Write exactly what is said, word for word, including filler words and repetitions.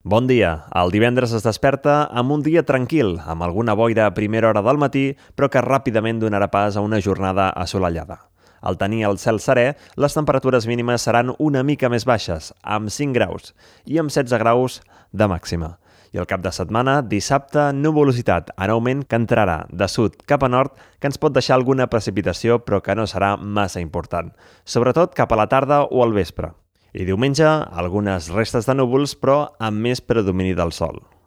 Bon dia. El divendres es desperta amb un dia tranquil, amb alguna boira a primera hora del matí, però que ràpidament donarà pas a una jornada assolellada. Al tenir el cel serè, les temperatures mínimes seran una mica més baixes, amb cinc graus, i amb setze graus de màxima. I el cap de setmana, dissabte, nuvolositat en augment que entrarà de sud cap a nord, que ens pot deixar alguna precipitació, però que no serà massa important, sobretot cap a la tarda o al vespre. I diumenge, algunes restes de núvols, però amb més predomini del sol.